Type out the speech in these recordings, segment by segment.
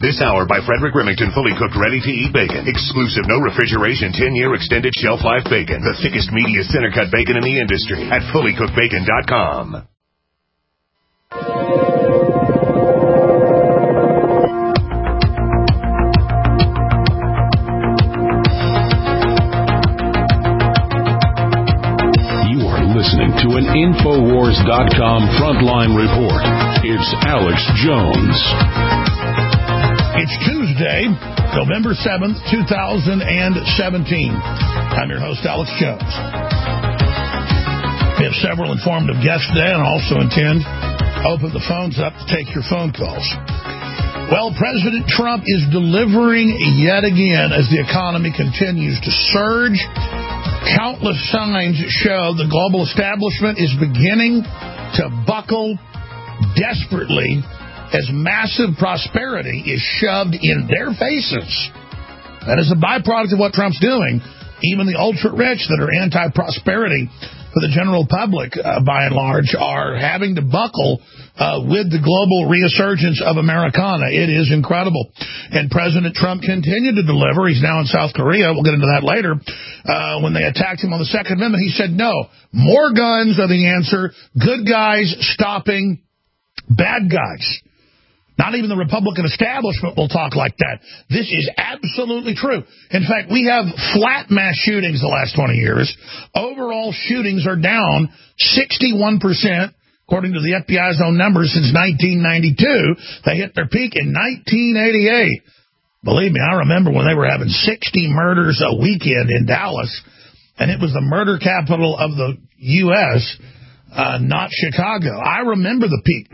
This hour by Frederick Remington, fully cooked, ready-to-eat bacon. Exclusive, no refrigeration, 10-year extended shelf life bacon. The thickest, meatiest center-cut bacon in the industry at fullycookedbacon.com. You are listening to an Infowars.com frontline report. It's Alex Jones. It's Tuesday, November 7th, 2017. I'm your host, Alex Jones. We have several informative guests today and also intend to open the phones up to take your phone calls. Well, President Trump is delivering yet again as the economy continues to surge. Countless signs show the global establishment is beginning to buckle desperately as massive prosperity is shoved in their faces. That is a byproduct of what Trump's doing. Even the ultra-rich that are anti-prosperity for the general public, by and large, are having to buckle with the global resurgence of Americana. It is incredible. And President Trump continued to deliver. He's now in South Korea. We'll get into that later. When they attacked him on the Second Amendment, he said, no, more guns are the answer. Good guys stopping bad guys. Not even the Republican establishment will talk like that. This is absolutely true. In fact, we have flat mass shootings the last 20 years. Overall shootings are down 61%, according to the FBI's own numbers, since 1992. They hit their peak in 1988. Believe me, I remember when they were having 60 murders a weekend in Dallas, and it was the murder capital of the U.S., not Chicago. I remember the peak,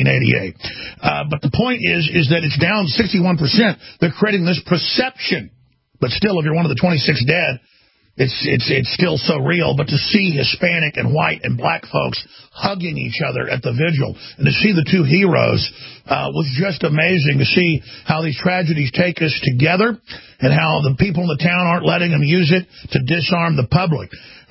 1988. But the point is that it's down 61%. They're creating this perception. But still, if you're one of the 26 dead, it's still so real. But to see Hispanic and white and black folks hugging each other at the vigil, and to see the two heroes was just amazing, to see how these tragedies take us together and how the people in the town aren't letting them use it to disarm the public.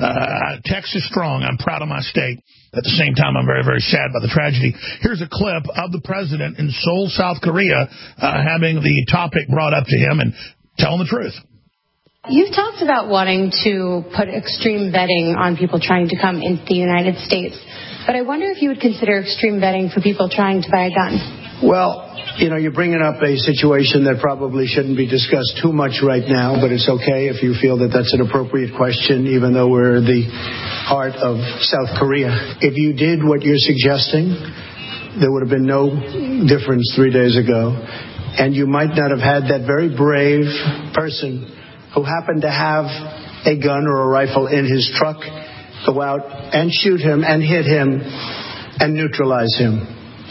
Texas strong. I'm proud of my state. At the same time, I'm very, very sad by the tragedy. Here's a clip of the president in Seoul, South Korea, having the topic brought up to him and telling the truth. You've talked about wanting to put extreme vetting on people trying to come into the United States, but I wonder if you would consider extreme vetting for people trying to buy a gun. Well, you're bringing up a situation that probably shouldn't be discussed too much right now, but it's okay if you feel that that's an appropriate question, even though we're the heart of South Korea. If you did what you're suggesting, there would have been no difference 3 days ago, and you might not have had that very brave person who happened to have a gun or a rifle in his truck go out and shoot him and hit him and neutralize him.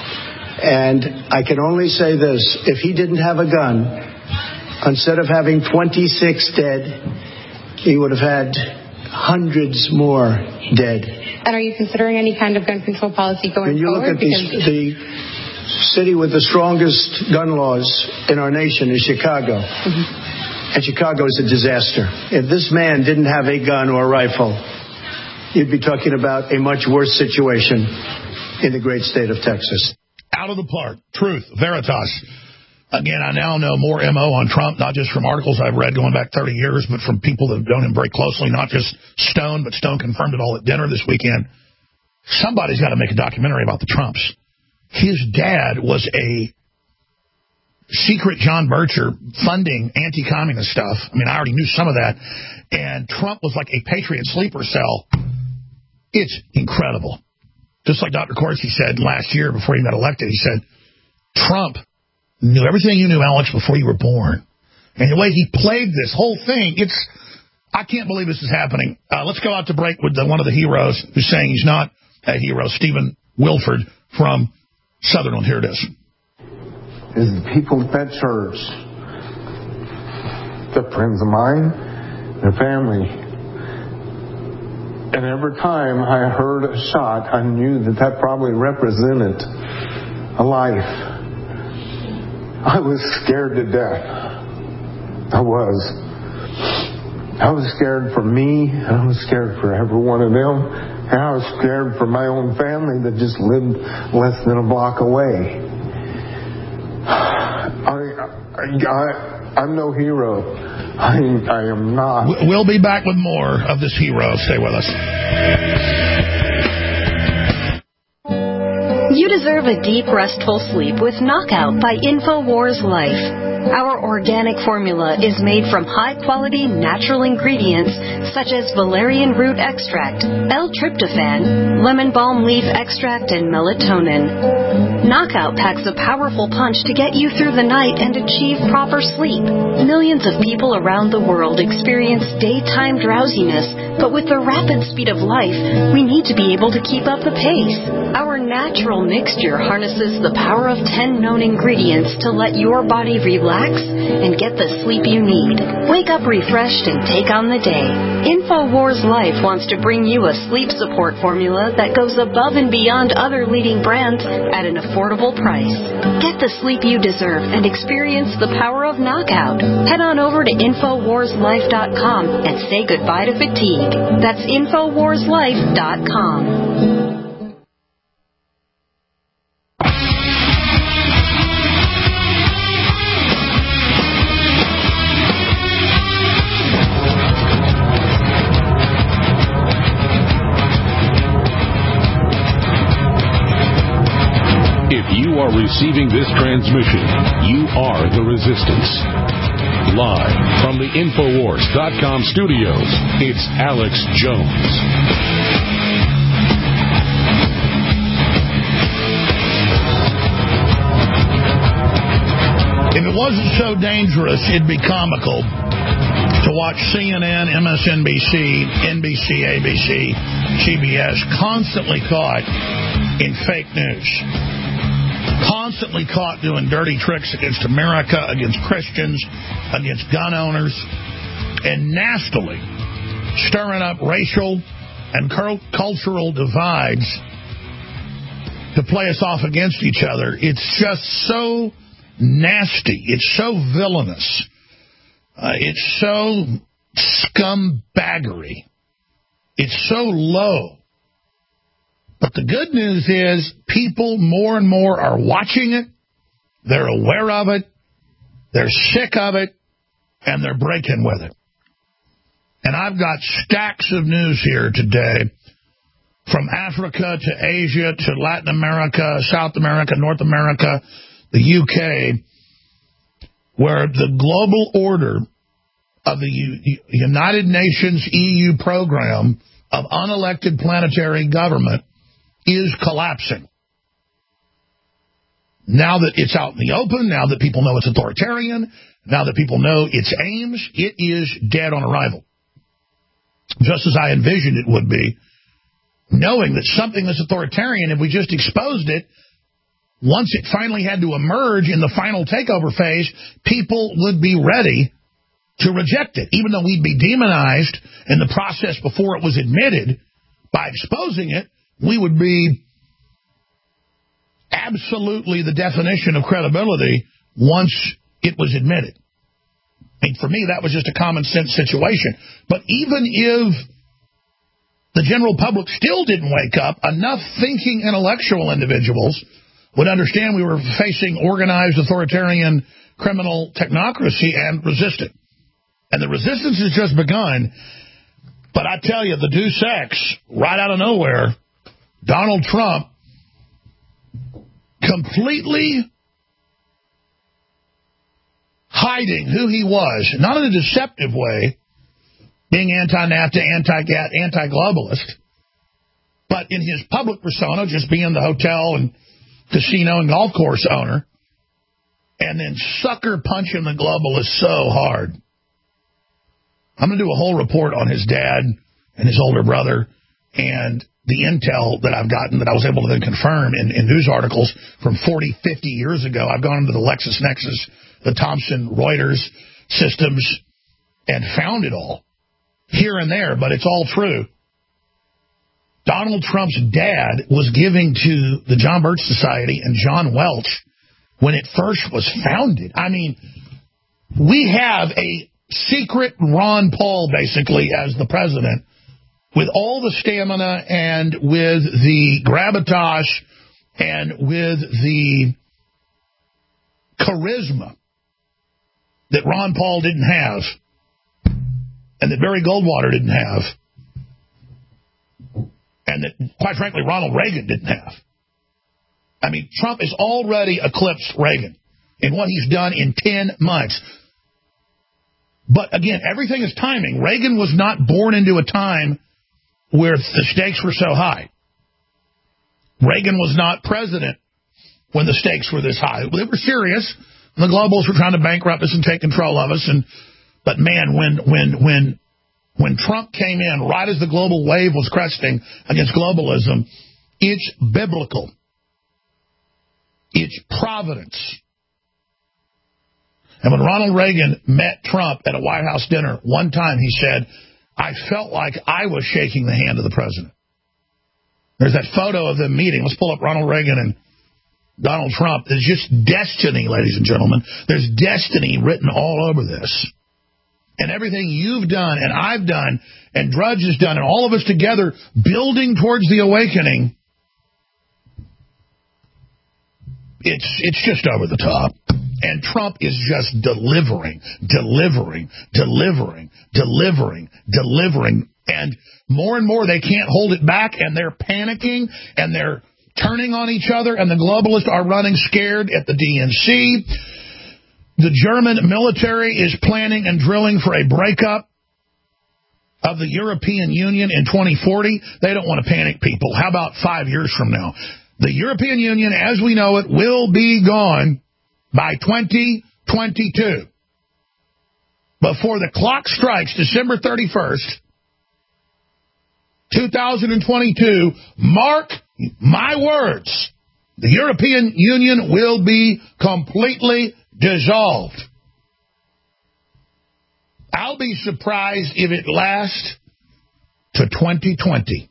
And I can only say this, if he didn't have a gun, instead of having 26 dead, he would have had hundreds more dead. And are you considering any kind of gun control policy going forward? When you look at the city with the strongest gun laws in our nation is Chicago. Mm-hmm. And Chicago is a disaster. If this man didn't have a gun or a rifle, you'd be talking about a much worse situation in the great state of Texas. Out of the park. Truth. Veritas. Again, I now know more MO on Trump, not just from articles I've read going back 30 years, but from people that have known him very closely, not just Stone, but Stone confirmed it all at dinner this weekend. Somebody's got to make a documentary about the Trumps. His dad was a secret John Bircher funding anti-communist stuff. I mean, I already knew some of that. And Trump was like a Patriot sleeper cell. It's incredible. Just like Dr. Corsi said last year before he got elected, he said, Trump knew everything you knew, Alex, before you were born. And the way he played this whole thing, I can't believe this is happening. Let's go out to break with one of the heroes who's saying he's not a hero, Stephen Wilford from Sutherland. Here it is. Is the people at that church, they're friends of mine, their family. And every time I heard a shot, I knew that probably represented a life. I was scared to death. I was scared for me, and I was scared for every one of them, and I was scared for my own family that just lived less than a block away. I'm no hero. I am not. We'll be back with more of this hero. Stay with us. You deserve a deep, restful sleep with Knockout by InfoWars Life. Our organic formula is made from high-quality natural ingredients such as valerian root extract, L-tryptophan, lemon balm leaf extract, and melatonin. Knockout packs a powerful punch to get you through the night and achieve proper sleep. Millions of people around the world experience daytime drowsiness, but with the rapid speed of life, we need to be able to keep up the pace. Our natural mixture harnesses the power of 10 known ingredients to let your body relax and get the sleep you need. Wake up refreshed and take on the day. InfoWars Life wants to bring you a sleep support formula that goes above and beyond other leading brands at an affordable price. Get the sleep you deserve and experience the power of Knockout. Head on over to InfoWarsLife.com and say goodbye to fatigue. That's InfoWarsLife.com. If you are receiving this transmission, you are the resistance. Live from the Infowars.com studios, it's Alex Jones. If it wasn't so dangerous, it'd be comical to watch CNN, MSNBC, NBC, ABC, CBS constantly caught in fake news. Constantly caught doing dirty tricks against America, against Christians, against gun owners, and nastily stirring up racial and cultural divides to play us off against each other. It's just so nasty. It's so villainous. It's so scumbaggery. It's so low. But the good news is people more and more are watching it. They're aware of it. They're sick of it. And they're breaking with it. And I've got stacks of news here today from Africa to Asia to Latin America, South America, North America, the UK, where the global order of the United Nations EU program of unelected planetary government is collapsing. Now that it's out in the open, now that people know it's authoritarian, now that people know its aims, it is dead on arrival. Just as I envisioned it would be, knowing that something that's authoritarian, if we just exposed it, once it finally had to emerge in the final takeover phase, people would be ready to reject it. Even though we'd be demonized in the process before it was admitted, by exposing it, we would be absolutely the definition of credibility once it was admitted. I mean, for me, that was just a common sense situation. But even if the general public still didn't wake up, enough thinking intellectual individuals would understand we were facing organized authoritarian criminal technocracy and resist it. And the resistance has just begun. But I tell you, the Deus Ex, right out of nowhere, Donald Trump completely hiding who he was, not in a deceptive way, being anti-NAFTA, anti-globalist, but in his public persona, just being the hotel and casino and golf course owner, and then sucker punching the globalists so hard. I'm going to do a whole report on his dad and his older brother and the intel that I've gotten that I was able to then confirm in news articles from 40, 50 years ago. I've gone into the LexisNexis, the Thomson Reuters systems, and found it all here and there, but it's all true. Donald Trump's dad was giving to the John Birch Society and John Welch when it first was founded. I mean, we have a secret Ron Paul, basically, as the president, with all the stamina and with the gravitas and with the charisma that Ron Paul didn't have and that Barry Goldwater didn't have and that, quite frankly, Ronald Reagan didn't have. I mean, Trump has already eclipsed Reagan in what he's done in 10 months. But, again, everything is timing. Reagan was not born into a time where the stakes were so high. Reagan was not president when the stakes were this high. They were serious. The globals were trying to bankrupt us and take control of us. But, man, when Trump came in, right as the global wave was cresting against globalism, it's biblical. It's providence. And when Ronald Reagan met Trump at a White House dinner, one time he said, I felt like I was shaking the hand of the president. There's that photo of them meeting. Let's pull up Ronald Reagan and Donald Trump. There's just destiny, ladies and gentlemen. There's destiny written all over this. And everything you've done and I've done and Drudge has done and all of us together building towards the awakening, it's just over the top. And Trump is just delivering. And more they can't hold it back, and they're panicking, and they're turning on each other, and the globalists are running scared at the DNC. The German military is planning and drilling for a breakup of the European Union in 2040. They don't want to panic people. How about 5 years from now? The European Union, as we know it, will be gone by 2022. Before the clock strikes December 31st, 2022, mark my words, the European Union will be completely dissolved. I'll be surprised if it lasts to 2020.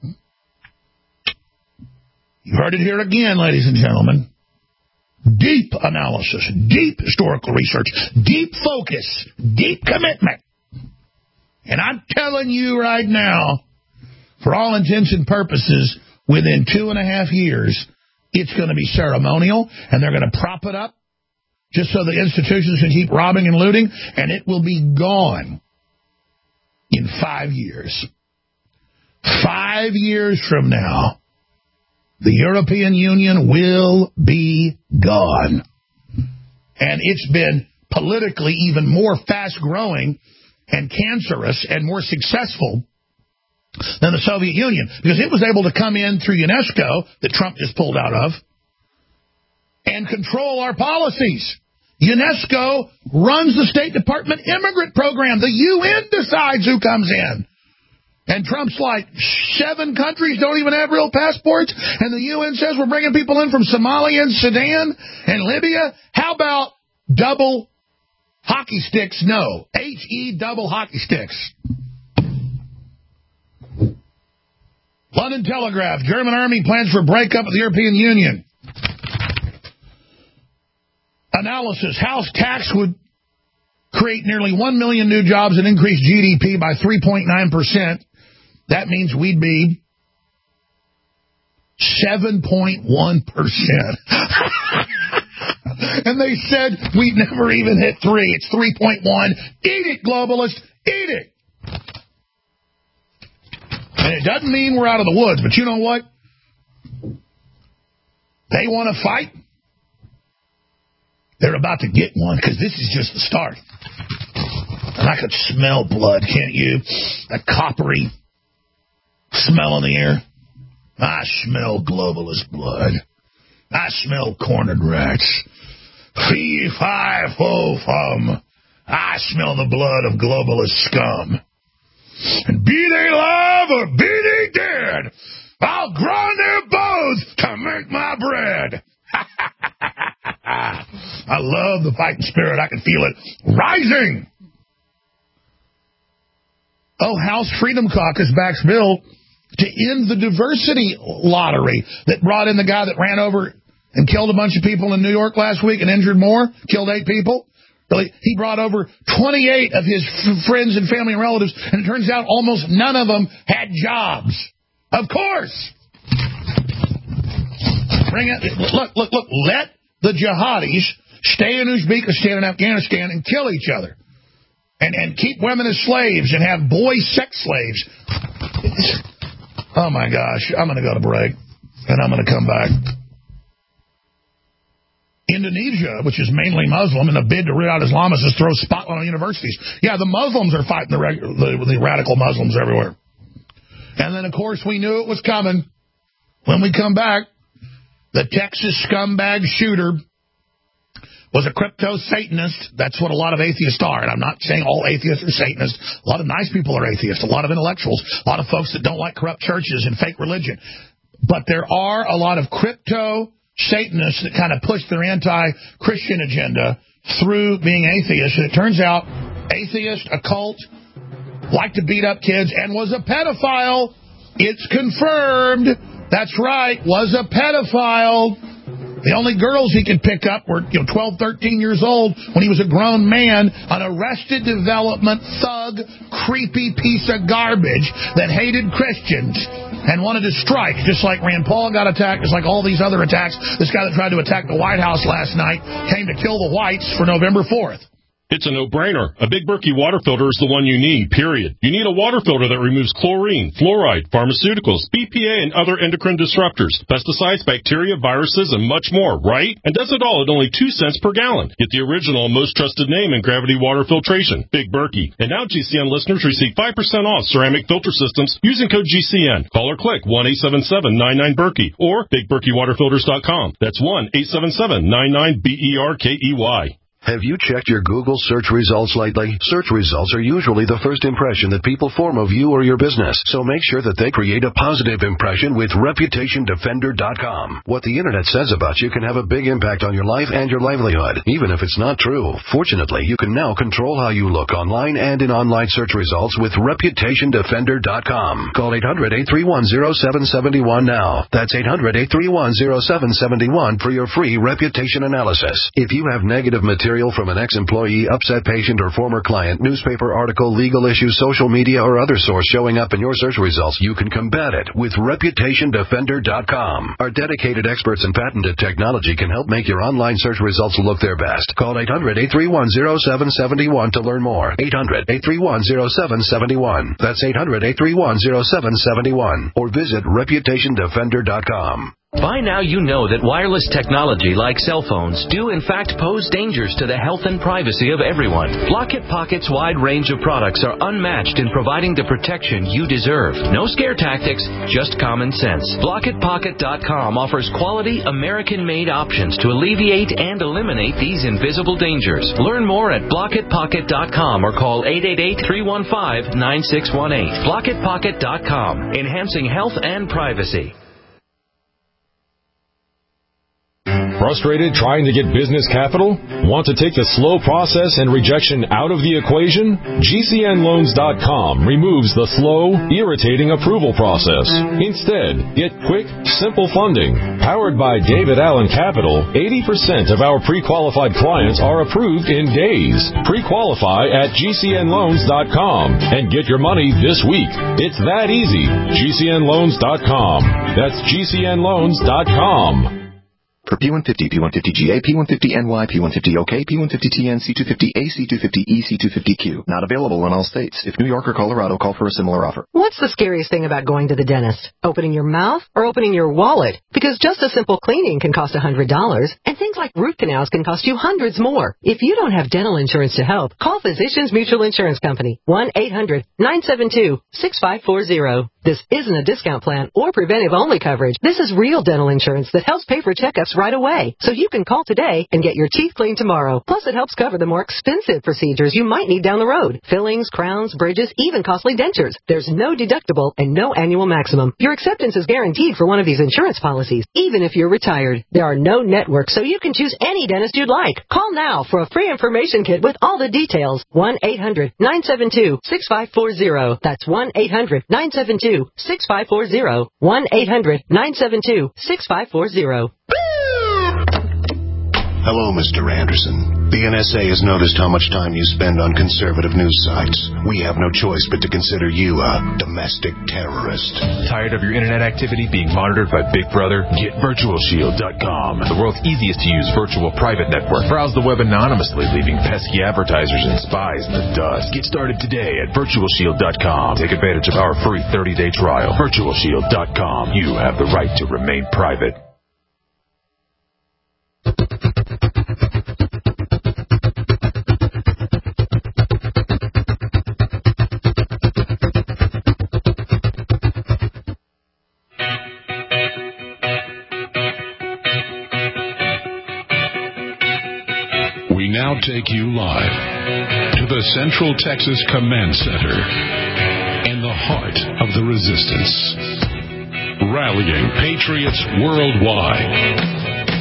You heard it here again, ladies and gentlemen. Deep analysis, deep historical research, deep focus, deep commitment. And I'm telling you right now, for all intents and purposes, within 2.5 years, it's going to be ceremonial, and they're going to prop it up just so the institutions can keep robbing and looting, and it will be gone in 5 years. 5 years from now, the European Union will be gone. And it's been politically even more fast-growing and cancerous and more successful than the Soviet Union, because it was able to come in through UNESCO, that Trump just pulled out of, and control our policies. UNESCO runs the State Department immigrant program. The UN decides who comes in. And Trump's like, 7 countries don't even have real passports, and the UN says we're bringing people in from Somalia and Sudan and Libya. How about double hockey sticks? No. H-E double hockey sticks. London Telegraph, German army plans for breakup of the European Union. Analysis, house tax would create nearly 1 million new jobs and increase GDP by 3.9%. That means we'd be 7.1%. And they said we'd never even hit 3. It's 3.1. Eat it, globalists. Eat it. And it doesn't mean we're out of the woods, but you know what? They want to fight. They're about to get one, because this is just the start. And I could smell blood, can't you? That coppery smell in the air. I smell globalist blood. I smell cornered rats. Fee, fi, fo, fum. I smell the blood of globalist scum. And be they alive or be they dead, I'll grind their bones to make my bread. I love the fighting spirit. I can feel it rising. Oh, House Freedom Caucus backs bill to end the diversity lottery that brought in the guy that ran over and killed a bunch of people in New York last week and injured more, killed 8 people. He brought over 28 of his friends and family and relatives, and it turns out almost none of them had jobs. Of course. Bring it. Look. Let the jihadis stay in Uzbekistan and Afghanistan and kill each other. And keep women as slaves and have boy sex slaves. Oh, my gosh. I'm going to go to break, and I'm going to come back. Indonesia, which is mainly Muslim, in a bid to root out Islamists, throw spotlight on universities. Yeah, the Muslims are fighting the radical Muslims everywhere. And then, of course, we knew it was coming. When we come back, the Texas scumbag shooter was a crypto-Satanist. That's what a lot of atheists are. And I'm not saying all atheists are Satanists. A lot of nice people are atheists. A lot of intellectuals. A lot of folks that don't like corrupt churches and fake religion. But there are a lot of crypto-Satanists that kind of push their anti-Christian agenda through being atheists. And it turns out atheist, occult, liked to beat up kids, and was a pedophile. It's confirmed. That's right, was a pedophile. The only girls he could pick up were 12, 13 years old when he was a grown man, an arrested development thug, creepy piece of garbage that hated Christians and wanted to strike, just like Rand Paul got attacked, just like all these other attacks. This guy that tried to attack the White House last night came to kill the whites for November 4th. It's a no-brainer. A Big Berkey water filter is the one you need, period. You need a water filter that removes chlorine, fluoride, pharmaceuticals, BPA, and other endocrine disruptors, pesticides, bacteria, viruses, and much more, right? And does it all at only 2 cents per gallon. Get the original and most trusted name in gravity water filtration, Big Berkey. And now GCN listeners receive 5% off ceramic filter systems using code GCN. Call or click 1-877-99-BERKEY or BigBerkeyWaterFilters.com. That's 1-877-99-BERKEY. Have you checked your Google search results lately? Search results are usually the first impression that people form of you or your business, so make sure that they create a positive impression with ReputationDefender.com. What the Internet says about you can have a big impact on your life and your livelihood, even if it's not true. Fortunately, you can now control how you look online and in online search results with ReputationDefender.com. Call 800-831-0771 now. That's 800-831-0771 for your free reputation analysis. If you have negative material from an ex-employee, upset patient, or former client, newspaper article, legal issue, social media, or other source showing up in your search results, you can combat it with ReputationDefender.com. Our dedicated experts in patented technology can help make your online search results look their best. Call 800-831-0771 to learn more. 800-831-0771. That's 800-831-0771. Or visit ReputationDefender.com. By now you know that wireless technology like cell phones do in fact pose dangers to the health and privacy of everyone. Block It Pocket's wide range of products are unmatched in providing the protection you deserve. No scare tactics, just common sense. BlockItPocket.com offers quality American-made options to alleviate and eliminate these invisible dangers. Learn more at BlockItPocket.com or call 888-315-9618. BlockItPocket.com, enhancing health and privacy. Frustrated trying to get business capital? Want to take the slow process and rejection out of the equation? GCNLoans.com removes the slow, irritating approval process. Instead, get quick, simple funding. Powered by David Allen Capital, 80% of our pre-qualified clients are approved in days. Pre-qualify at GCNLoans.com and get your money this week. It's that easy. GCNLoans.com. That's GCNLoans.com. For P150, P150GA, P150NY, P150OK, P150TN, C250A, C250E, C250Q. Not available in all states. If New York or Colorado, call for a similar offer. What's the scariest thing about going to the dentist? Opening your mouth or opening your wallet? Because just a simple cleaning can cost $100, and things like root canals can cost you hundreds more. If you don't have dental insurance to help, call Physicians Mutual Insurance Company. 1-800-972-6540. This isn't a discount plan or preventive-only coverage. This is real dental insurance that helps pay for checkups right away. So you can call today and get your teeth cleaned tomorrow. Plus, it helps cover the more expensive procedures you might need down the road. Fillings, crowns, bridges, even costly dentures. There's no deductible and no annual maximum. Your acceptance is guaranteed for one of these insurance policies, even if you're retired. There are no networks, so you can choose any dentist you'd like. Call now for a free information kit with all the details. 1-800-972-6540. That's 1-800-972-6540. 1-800-972-6540. Hello, Mr. Anderson. The NSA has noticed how much time you spend on conservative news sites. We have no choice but to consider you a domestic terrorist. Tired of your internet activity being monitored by Big Brother? Get VirtualShield.com, the world's easiest to use virtual private network. Browse the web anonymously, leaving pesky advertisers and spies in the dust. Get started today at VirtualShield.com. Take advantage of our free 30-day trial. VirtualShield.com. You have the right to remain private. We now take you live to the Central Texas Command Center in the heart of the resistance, rallying patriots worldwide.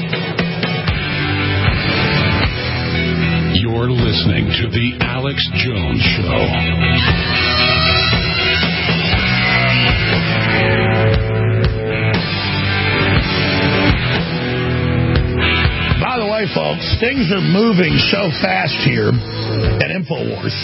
You're listening to The Alex Jones Show. By the way, folks, things are moving so fast here at InfoWars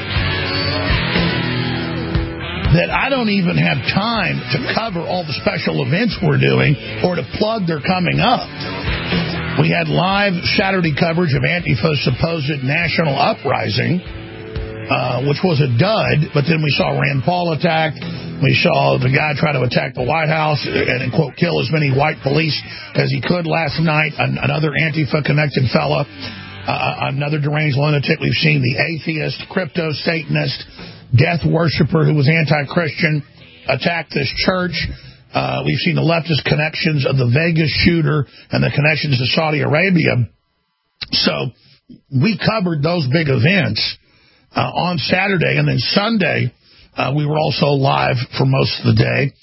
that I don't even have time to cover all the special events we're doing or to plug they're coming up. We had live Saturday coverage of Antifa's supposed national uprising, which was a dud, but then we saw Rand Paul attacked. We saw the guy try to attack the White House and, quote, kill as many white police as he could last night. Another Antifa-connected fella, another deranged lunatic. We've seen the atheist, crypto-Satanist, death worshiper who was anti-Christian attack this church. We've seen the leftist connections of the Vegas shooter and the connections to Saudi Arabia. So we covered those big events on Saturday. And then Sunday, we were also live for most of the day.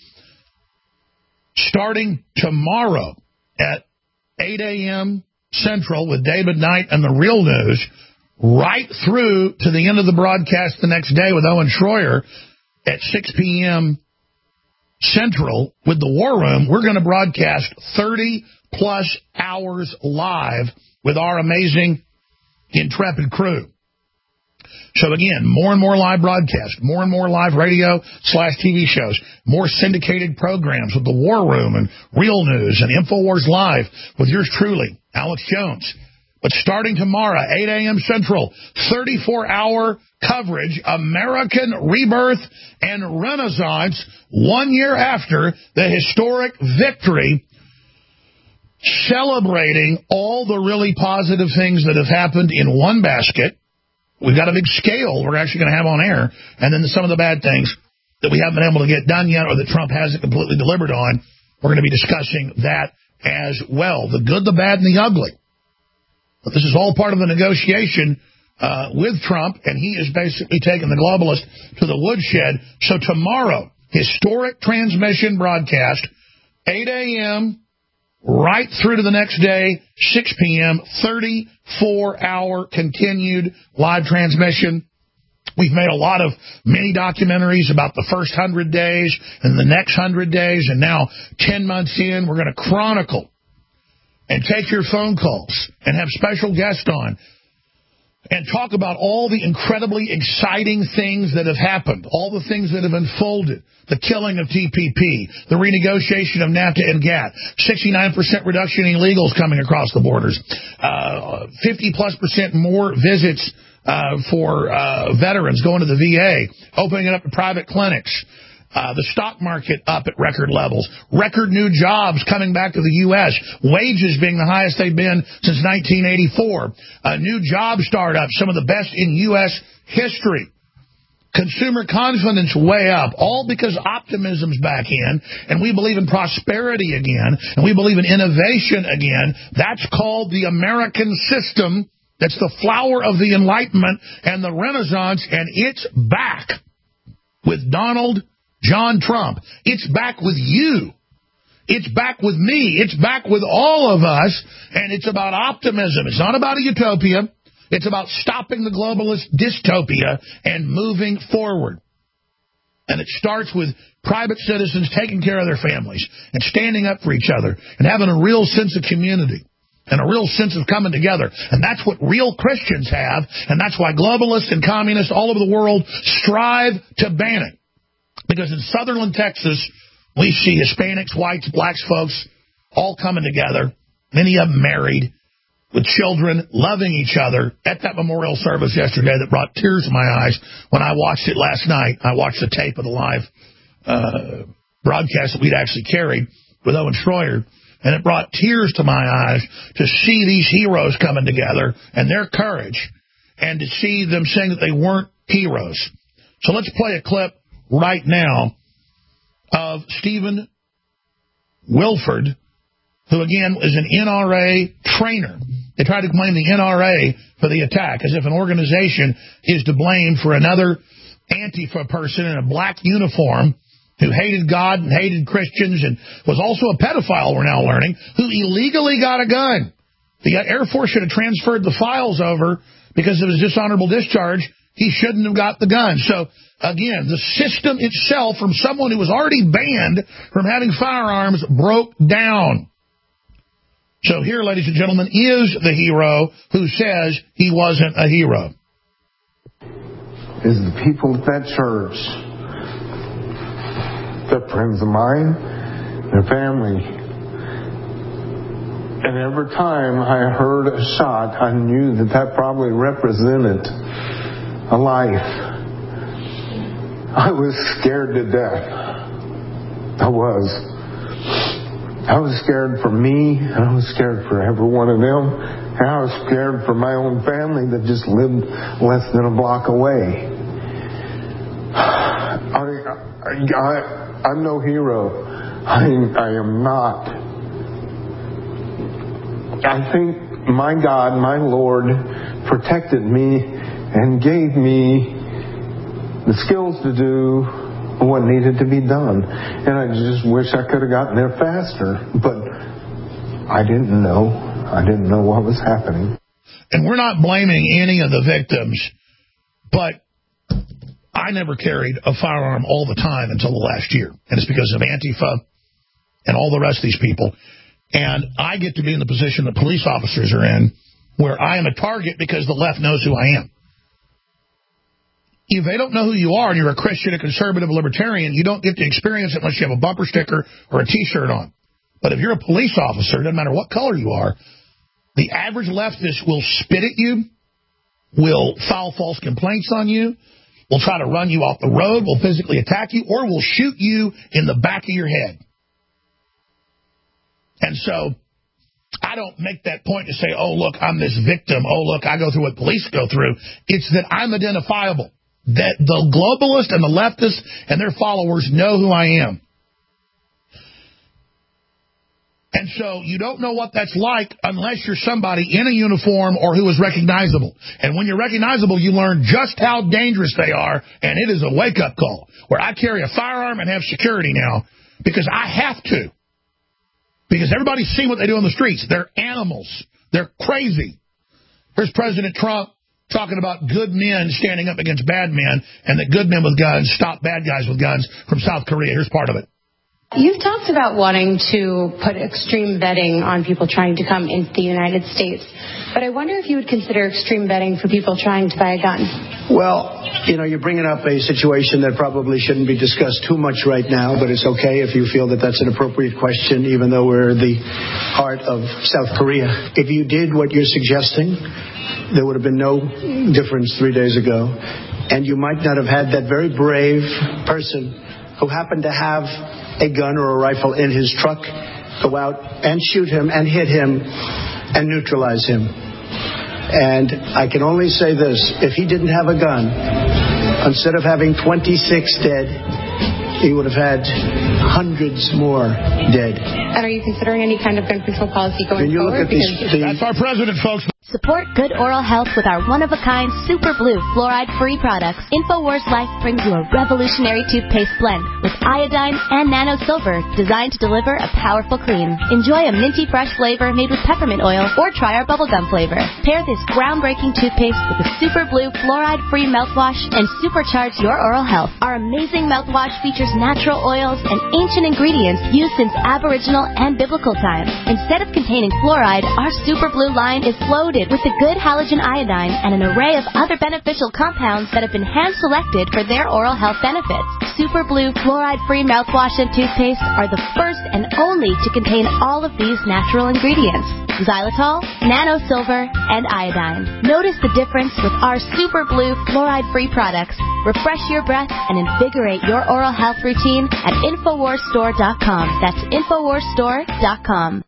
Starting tomorrow at 8 a.m. Central with David Knight and The Real News, right through to the end of the broadcast the next day with Owen Schroyer at 6 p.m. Central with the War Room, we're going to broadcast 30-plus hours live with our amazing, intrepid crew. So, again, more and more live broadcasts, more and more live radio/TV shows, more syndicated programs with the War Room and Real News and InfoWars Live with yours truly, Alex Jones. But starting tomorrow, 8 a.m. Central, 34-hour coverage, American Rebirth and Renaissance, 1 year after the historic victory, celebrating all the really positive things that have happened in one basket. We've got a big scale we're actually going to have on air, and then some of the bad things that we haven't been able to get done yet or that Trump hasn't completely delivered on. We're going to be discussing that as well, the good, the bad, and the ugly. But this is all part of the negotiation with Trump, and he is basically taking the globalists to the woodshed. So tomorrow, historic transmission broadcast, 8 a.m., right through to the next day, 6 p.m., 34-hour continued live transmission. We've made a lot of mini documentaries about the first 100 days and the next 100 days, and now 10 months in, we're going to chronicle and take your phone calls and have special guests on and talk about all the incredibly exciting things that have happened, all the things that have unfolded, the killing of TPP, the renegotiation of NAFTA and GATT, 69% reduction in illegals coming across the borders, 50+% more visits for veterans going to the VA, opening it up to private clinics, the stock market up at record levels, record new jobs coming back to the U.S., wages being the highest they've been since 1984, new job startups, some of the best in U.S. history, consumer confidence way up, all because optimism's back in, and we believe in prosperity again, and we believe in innovation again. That's called the American system. That's the flower of the Enlightenment and the Renaissance, and it's back with Donald John Trump. It's back with you. It's back with me. It's back with all of us, and it's about optimism. It's not about a utopia. It's about stopping the globalist dystopia and moving forward. And it starts with private citizens taking care of their families and standing up for each other and having a real sense of community and a real sense of coming together. And that's what real Christians have, and that's why globalists and communists all over the world strive to ban it. Because in Sutherland, Texas, we see Hispanics, whites, blacks, folks all coming together, many of them married, with children, loving each other at that memorial service yesterday that brought tears to my eyes when I watched it last night. I watched the tape of the live broadcast that we'd actually carried with Owen Schroyer, and it brought tears to my eyes to see these heroes coming together and their courage, and to see them saying that they weren't heroes. So let's play a clip right now of Stephen Wilford, who, again, is an NRA trainer. They tried to blame the NRA for the attack, as if an organization is to blame for another Antifa person in a black uniform who hated God and hated Christians and was also a pedophile, we're now learning, who illegally got a gun. The Air Force should have transferred the files over because of his dishonorable discharge. He shouldn't have got the gun. So, again, the system itself, from someone who was already banned from having firearms, broke down. So here, ladies and gentlemen, is the hero who says he wasn't a hero. Is the people at that church, they're friends of mine, their family. And every time I heard a shot, I knew that that probably represented a life. I was scared to death. I was scared for me, and I was scared for every one of them, and I was scared for my own family that just lived less than a block away. I'm no hero. I am not. I think my God, my Lord, protected me and gave me the skills to do what needed to be done. And I just wish I could have gotten there faster. But I didn't know. I didn't know what was happening. And we're not blaming any of the victims, but I never carried a firearm all the time until the last year. And it's because of Antifa and all the rest of these people. And I get to be in the position that police officers are in, where I am a target because the left knows who I am. If they don't know who you are and you're a Christian, a conservative, a libertarian, you don't get to experience it unless you have a bumper sticker or a T-shirt on. But if you're a police officer, doesn't matter what color you are, the average leftist will spit at you, will file false complaints on you, will try to run you off the road, will physically attack you, or will shoot you in the back of your head. And so I don't make that point to say, oh, look, I'm this victim. Oh, look, I go through what police go through. It's that I'm identifiable. That the globalists and the leftists and their followers know who I am. And so you don't know what that's like unless you're somebody in a uniform or who is recognizable. And when you're recognizable, you learn just how dangerous they are, and it is a wake-up call, where I carry a firearm and have security now because I have to. Because everybody's seen what they do on the streets. They're animals. They're crazy. Here's President Trump talking about good men standing up against bad men, and that good men with guns stop bad guys with guns from South Korea. Here's part of it. You've talked about wanting to put extreme vetting on people trying to come into the United States, but I wonder if you would consider extreme vetting for people trying to buy a gun. Well, you're bringing up a situation that probably shouldn't be discussed too much right now, but it's okay if you feel that that's an appropriate question, even though we're in the heart of South Korea. If you did what you're suggesting, there would have been no difference 3 days ago, and you might not have had that very brave person who happened to have a gun or a rifle in his truck go out and shoot him and hit him and neutralize him. And I can only say this: if he didn't have a gun, instead of having 26 dead, he would have had hundreds more dead. And are you considering any kind of gun control policy going forward? That's our president, folks. Support good oral health with our one-of-a-kind Super Blue fluoride-free products. InfoWars Life brings you a revolutionary toothpaste blend with iodine and nano silver, designed to deliver a powerful clean. Enjoy a minty fresh flavor made with peppermint oil, or try our bubblegum flavor. Pair this groundbreaking toothpaste with the Super Blue fluoride-free mouthwash and supercharge your oral health. Our amazing mouthwash features natural oils and ancient ingredients used since Aboriginal and biblical times. Instead of containing fluoride, our Super Blue line is loaded with the good halogen iodine and an array of other beneficial compounds that have been hand-selected for their oral health benefits. Super Blue fluoride-free mouthwash and toothpaste are the first and only to contain all of these natural ingredients: xylitol, nano silver, and iodine. Notice the difference with our Super Blue fluoride-free products. Refresh your breath and invigorate your oral health routine at InfoWarsStore.com. That's InfoWarsStore.com.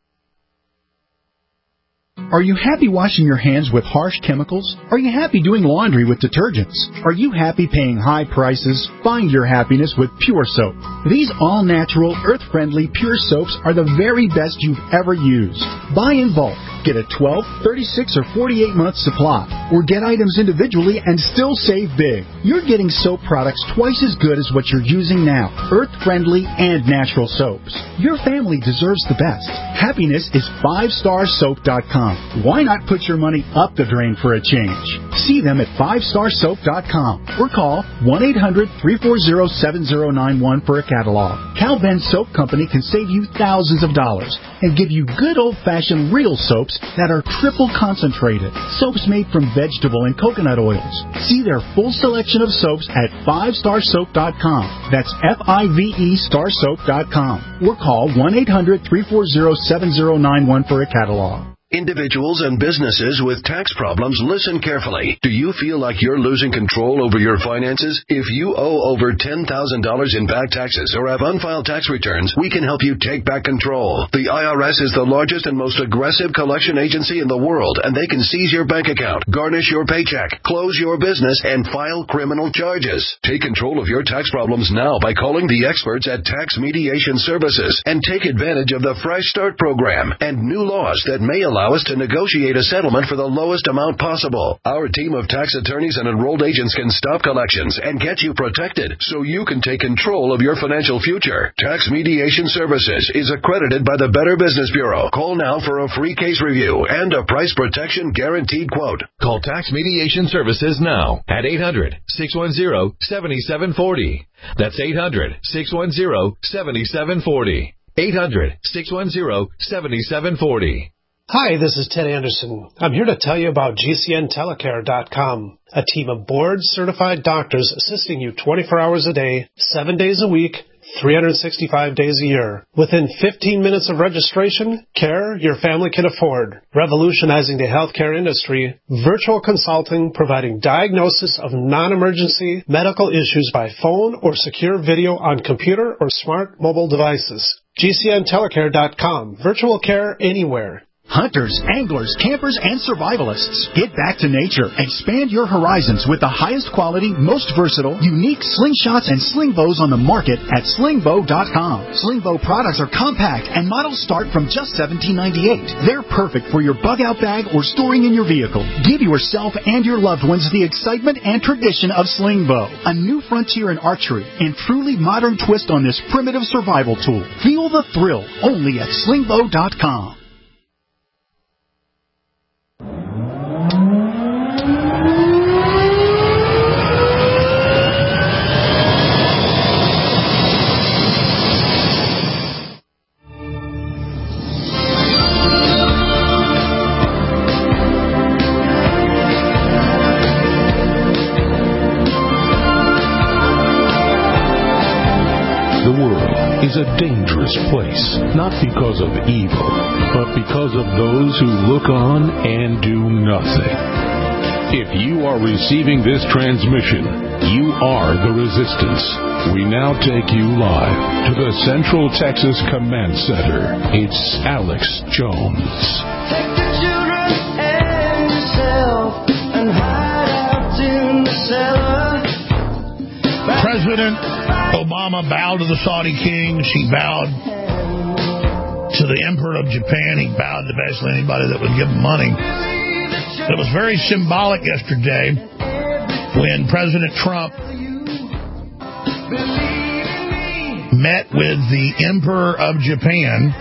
Are you happy washing your hands with harsh chemicals? Are you happy doing laundry with detergents? Are you happy paying high prices? Find your happiness with Pure Soap. These all-natural, earth-friendly Pure Soaps are the very best you've ever used. Buy in bulk. Get a 12, 36, or 48-month supply. Or get items individually and still save big. You're getting soap products twice as good as what you're using now. Earth-friendly and natural soaps. Your family deserves the best. Happiness is 5starsoap.com. Why not put your money up the drain for a change? See them at 5starsoap.com or call 1-800-340-7091 for a catalog. Cal Ben Soap Company can save you thousands of dollars and give you good old-fashioned real soaps that are triple concentrated. Soaps made from vegetable and coconut oils. See their full selection of soaps at 5starsoap.com. That's F-I-V-E starsoap.com. Or call 1-800-340-7091 for a catalog. Individuals and businesses with tax problems, listen carefully. Do you feel like you're losing control over your finances? If you owe over $10,000 in back taxes or have unfiled tax returns, we can help you take back control. The IRS is the largest and most aggressive collection agency in the world, and they can seize your bank account, garnish your paycheck, close your business, and file criminal charges. Take control of your tax problems now by calling the experts at Tax Mediation Services and take advantage of the Fresh Start program and new laws that may allow us to negotiate a settlement for the lowest amount possible. Our team of tax attorneys and enrolled agents can stop collections and get you protected so you can take control of your financial future. Tax Mediation Services is accredited by the Better Business Bureau. Call now for a free case review and a price protection guaranteed quote. Call Tax Mediation Services now at 800-610-7740. That's 800-610-7740. 800-610-7740. Hi, this is Ted Anderson. I'm here to tell you about GCNtelecare.com, a team of board-certified doctors assisting you 24 hours a day, 7 days a week, 365 days a year. Within 15 minutes of registration, care your family can afford. Revolutionizing the healthcare industry, virtual consulting providing diagnosis of non-emergency medical issues by phone or secure video on computer or smart mobile devices. GCNtelecare.com. Virtual care anywhere. Hunters, anglers, campers, and survivalists. Get back to nature. Expand your horizons with the highest quality, most versatile, unique slingshots and sling bows on the market at slingbow.com. Sling bow products are compact and models start from just $17.98. They're perfect for your bug-out bag or storing in your vehicle. Give yourself and your loved ones the excitement and tradition of sling bow. A new frontier in archery and truly modern twist on this primitive survival tool. Feel the thrill only at slingbow.com. The world is a dangerous place, not because of evil, but because of those who look on and do nothing. If you are receiving this transmission, you are the resistance. We now take you live to the Central Texas Command Center. It's Alex Jones. Take the children and yourself and hide out in the cellar. President Obama bowed to the Saudi kings. He bowed to the Emperor of Japan. He bowed to basically anybody that would give him money. It was very symbolic yesterday when President Trump met with the Emperor of Japan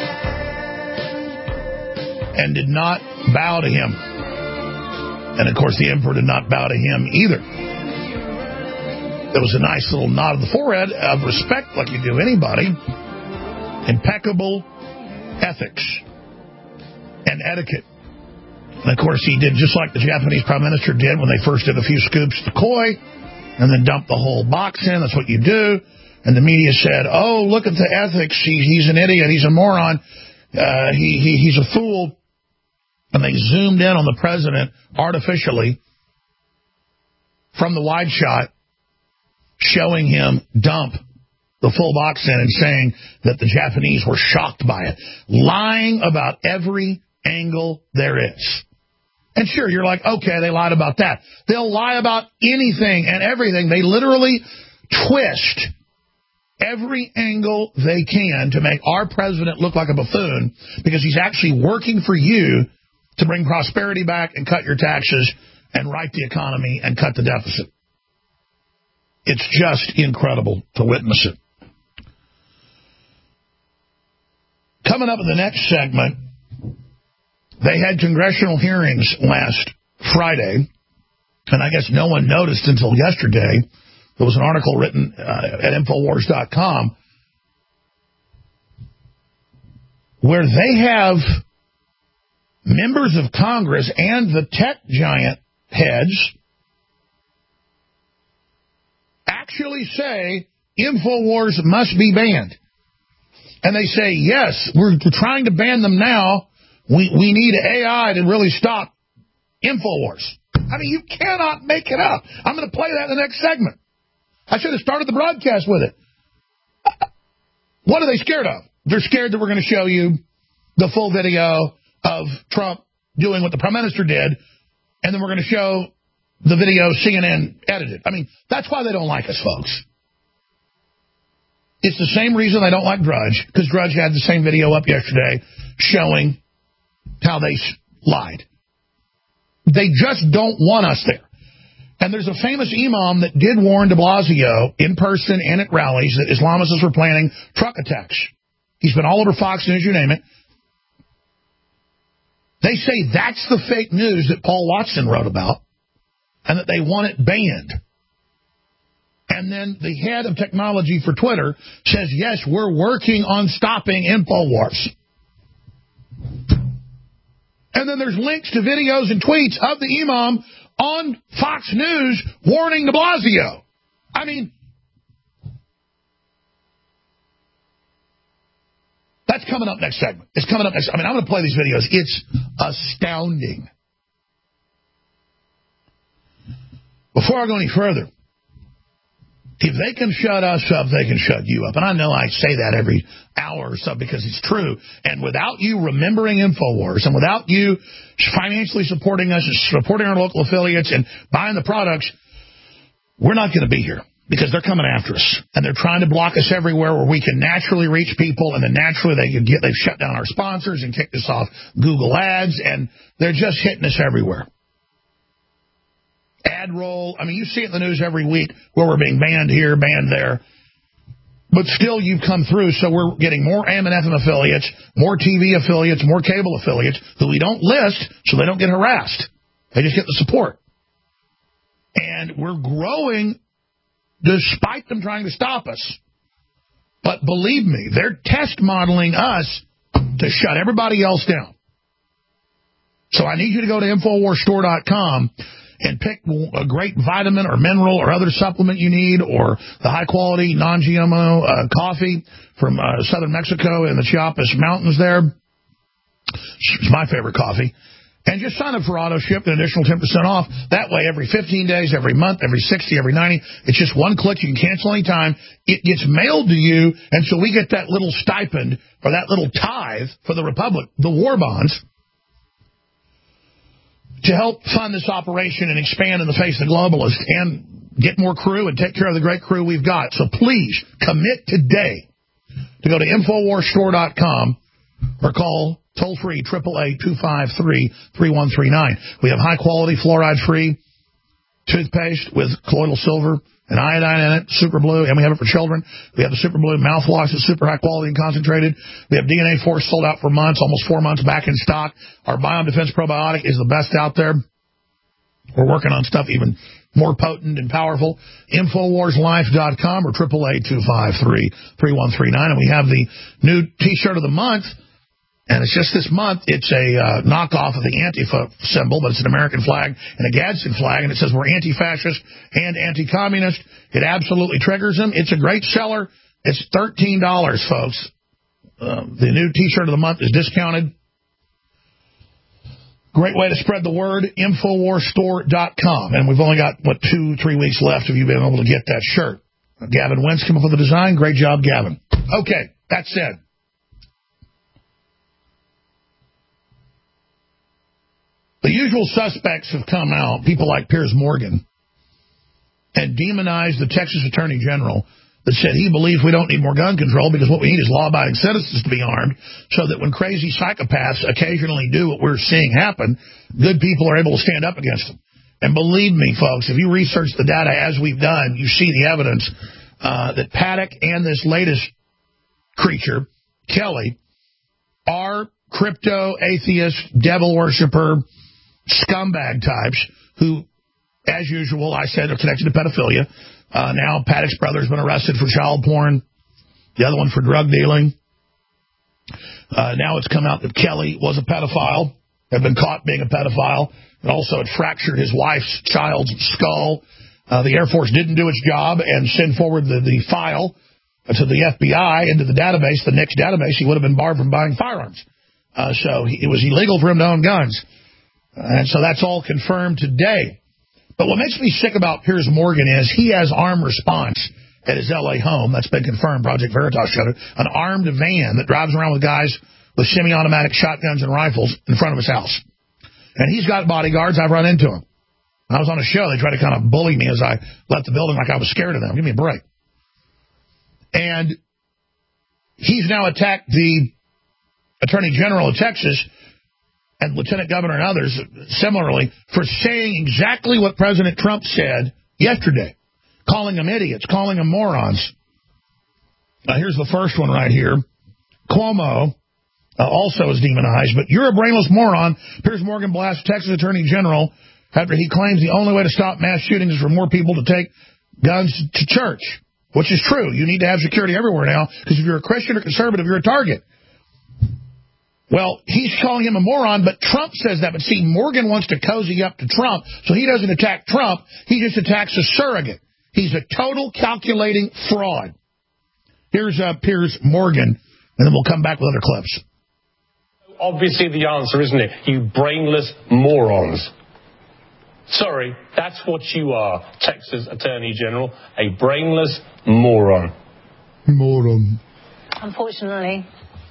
and did not bow to him. And, of course, the Emperor did not bow to him either. There was a nice little nod of the forehead of respect like you do anybody. Impeccable ethics and etiquette. And, of course, he did just like the Japanese Prime Minister did when they first did a few scoops of koi and then dumped the whole box in. That's what you do. And the media said, oh, look at the ethics. He's an idiot. He's a moron. He's a fool. And they zoomed in on the president artificially from the wide shot, showing him dump the full box in and saying that the Japanese were shocked by it. Lying about every angle there is. And sure, you're like, okay, they lied about that. They'll lie about anything and everything. They literally twist every angle they can to make our president look like a buffoon because he's actually working for you to bring prosperity back and cut your taxes and right the economy and cut the deficit. It's just incredible to witness it. Coming up in the next segment, they had congressional hearings last Friday, and I guess no one noticed until yesterday. There was an article written at Infowars.com where they have members of Congress and the tech giant heads actually say Infowars must be banned. And they say, yes, we're trying to ban them now. We need AI to really stop Infowars. I mean, you cannot make it up. I'm going to play that in the next segment. I should have started the broadcast with it. What are they scared of? They're scared that we're going to show you the full video of Trump doing what the Prime Minister did, and then we're going to show the video CNN edited. I mean, that's why they don't like us, folks. It's the same reason they don't like Drudge, because Drudge had the same video up yesterday showing how they lied. They just don't want us there. And there's a famous imam that did warn de Blasio in person and at rallies that Islamists were planning truck attacks. He's been all over Fox News, you name it. They say that's the fake news that Paul Watson wrote about and that they want it banned. And then the head of technology for Twitter says, yes, we're working on stopping Infowars. And then there's links to videos and tweets of the imam on Fox News warning de Blasio. I mean, that's coming up next segment. It's coming up next. I mean, I'm going to play these videos. It's astounding. Before I go any further, if they can shut us up, they can shut you up. And I know I say that every hour or so because it's true. And without you remembering Infowars and without you financially supporting us and supporting our local affiliates and buying the products, we're not going to be here because they're coming after us. And they're trying to block us everywhere where we can naturally reach people. And then naturally they've shut down our sponsors and kicked us off Google Ads. And they're just hitting us everywhere. Ad roll. I mean, you see it in the news every week where we're being banned here, banned there. But still, you've come through, so we're getting more AM and FM affiliates, more TV affiliates, more cable affiliates who we don't list so they don't get harassed. They just get the support. And we're growing despite them trying to stop us. But believe me, they're test modeling us to shut everybody else down. So I need you to go to InfoWarsStore.com and pick a great vitamin or mineral or other supplement you need, or the high-quality, non-GMO coffee from southern Mexico in the Chiapas Mountains there. It's my favorite coffee. And just sign up for auto-ship, an additional 10% off. That way, every 15 days, every month, every 60, every 90, it's just one click. You can cancel anytime. It gets mailed to you, and so we get that little stipend or that little tithe for the Republic, the war bonds, to help fund this operation and expand in the face of the globalists and get more crew and take care of the great crew we've got. So please commit today to go to InfoWarsStore.com or call toll-free 888-253-3139. We have high-quality, fluoride-free toothpaste with colloidal silver and iodine in it, Super Blue, and we have it for children. We have the Super Blue mouthwash that's super high quality and concentrated. We have DNA Force sold out for months, almost 4 months back in stock. Our Biome Defense Probiotic is the best out there. We're working on stuff even more potent and powerful. InfoWarsLife.com or 888-253-3139. And we have the new T-shirt of the month. And it's just this month, it's a knockoff of the Antifa symbol, but it's an American flag and a Gadsden flag, and it says we're anti-fascist and anti-communist. It absolutely triggers them. It's a great seller. It's $13, folks. The new T-shirt of the month is discounted. Great way to spread the word, InfoWarsStore.com. And we've only got, 2-3 weeks left of you being able to get that shirt. Gavin Wentz came up with the design. Great job, Gavin. Okay, that said. The usual suspects have come out, people like Piers Morgan, and demonized the Texas Attorney General that said he believes we don't need more gun control because what we need is law-abiding citizens to be armed so that when crazy psychopaths occasionally do what we're seeing happen, good people are able to stand up against them. And believe me, folks, if you research the data as we've done, you see the evidence that Paddock and this latest creature, Kelly, are crypto, atheist, devil worshiper, scumbag types who, as usual, I said, are connected to pedophilia. Now Paddock's brother's been arrested for child porn, the other one for drug dealing. Now it's come out that Kelly was a pedophile, had been caught being a pedophile, and also had fractured his wife's child's skull. The Air Force didn't do its job and send forward the file to the FBI into the database, the NICS database. He would have been barred from buying firearms. So it was illegal for him to own guns. And so that's all confirmed today. But what makes me sick about Piers Morgan is he has armed response at his L.A. home. That's been confirmed. Project Veritas showed it. An armed van that drives around with guys with semi-automatic shotguns and rifles in front of his house. And he's got bodyguards. I've run into him. I was on a show. They tried to kind of bully me as I left the building like I was scared of them. Give me a break. And he's now attacked the Attorney General of Texas and Lieutenant Governor and others, similarly, for saying exactly what President Trump said yesterday, calling them idiots, calling them morons. Here's the first one right here. Cuomo also is demonized, but you're a brainless moron. Piers Morgan blasts Texas Attorney General after he claims the only way to stop mass shootings is for more people to take guns to church, which is true. You need to have security everywhere now, because if you're a Christian or conservative, you're a target. Well, he's calling him a moron, but Trump says that. But see, Morgan wants to cozy up to Trump, so he doesn't attack Trump. He just attacks a surrogate. He's a total calculating fraud. Here's Piers Morgan, and then we'll come back with other clips. Obviously the answer, isn't it? You brainless morons. Sorry, that's what you are, Texas Attorney General. A brainless moron. Moron. Unfortunately,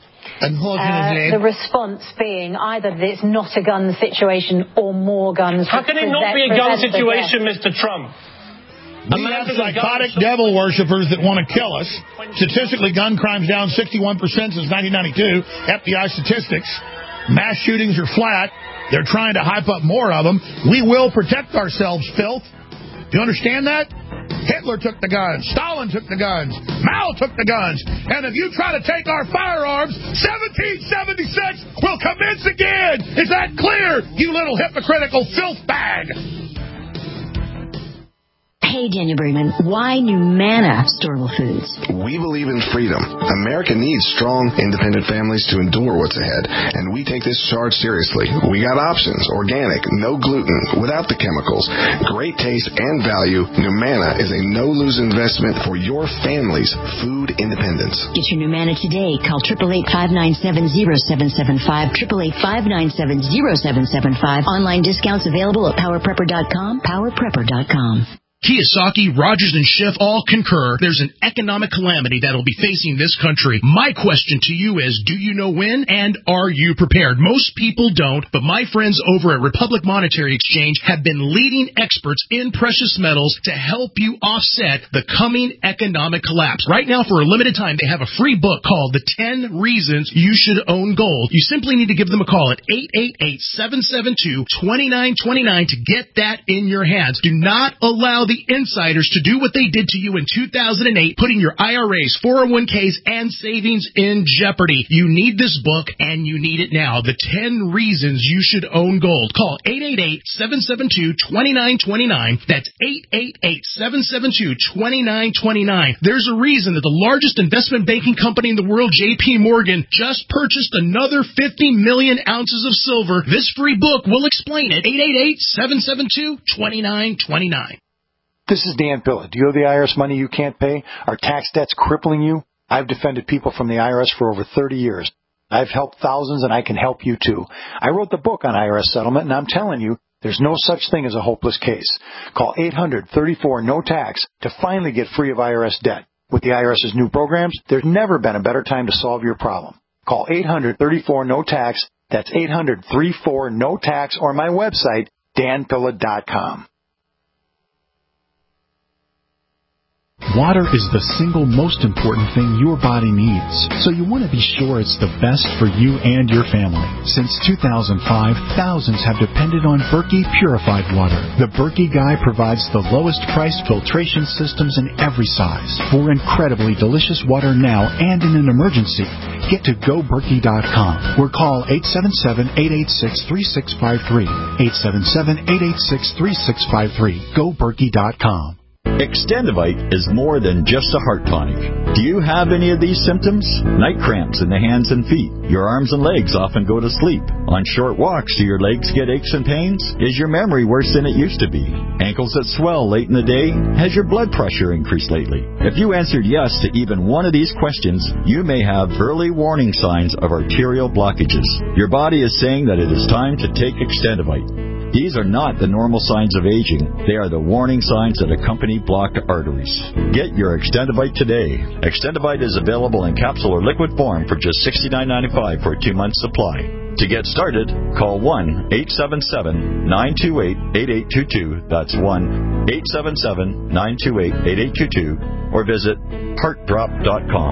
the response being either that it's not a gun situation or more guns. How can it not be a gun situation, Mr. Trump? We have psychotic devil worshippers that want to kill us. Statistically, gun crime's down 61% since 1992. FBI statistics. Mass shootings are flat. They're trying to hype up more of them. We will protect ourselves, filth. Do you understand that? Hitler took the guns. Stalin took the guns. Mao took the guns. And if you try to take our firearms, 1776 will commence again. Is that clear, you little hypocritical filth bag? Hey, Daniel Bergman, why Numana Storable Foods? We believe in freedom. America needs strong, independent families to endure what's ahead, and we take this charge seriously. We got options: organic, no gluten, without the chemicals, great taste and value. Numana is a no-lose investment for your family's food independence. Get your Numana today. Call 888-597-0775, 888-597-0775. Online discounts available at PowerPrepper.com, PowerPrepper.com. Kiyosaki, Rogers, and Schiff all concur there's an economic calamity that'll be facing this country. My question to you is, do you know when, and are you prepared? Most people don't, but my friends over at Republic Monetary Exchange have been leading experts in precious metals to help you offset the coming economic collapse. Right now, for a limited time, they have a free book called The 10 Reasons You Should Own Gold. You simply need to give them a call at 888-772-2929 to get that in your hands. Do not allow the insiders to do what they did to you in 2008, putting your IRAs, 401ks, and savings in jeopardy. You need this book, and you need it now. The 10 Reasons You Should Own Gold. Call 888-772-2929. That's 888-772-2929. There's a reason that the largest investment banking company in the world, J.P. Morgan, just purchased another 50 million ounces of silver. This free book will explain it. 888-772-2929. This is Dan Pilla. Do you owe the IRS money you can't pay? Are tax debts crippling you? I've defended people from the IRS for over 30 years. I've helped thousands, and I can help you too. I wrote the book on IRS settlement, and I'm telling you, there's no such thing as a hopeless case. Call 800-34-NO-TAX to finally get free of IRS debt. With the IRS's new programs, there's never been a better time to solve your problem. Call 800-34-NO-TAX. That's 800-34-NO-TAX, or my website, danpilla.com. Water is the single most important thing your body needs, so you want to be sure it's the best for you and your family. Since 2005, thousands have depended on Berkey Purified Water. The Berkey Guy provides the lowest priced filtration systems in every size for incredibly delicious water now and in an emergency. Get to GoBerkey.com or call 877-886-3653. 877-886-3653. GoBerkey.com. Extendivite is more than just a heart tonic. Do you have any of these symptoms? Night cramps in the hands and feet. Your arms and legs often go to sleep. On short walks, do your legs get aches and pains? Is your memory worse than it used to be? Ankles that swell late in the day? Has your blood pressure increased lately? If you answered yes to even one of these questions, you may have early warning signs of arterial blockages. Your body is saying that it is time to take Extendivite. These are not the normal signs of aging. They are the warning signs that accompany blocked arteries. Get your Extendivite today. Extendivite is available in capsule or liquid form for just $69.95 for a 2-month supply. To get started, call 1-877-928-8822. That's 1-877-928-8822. Or visit heartdrop.com.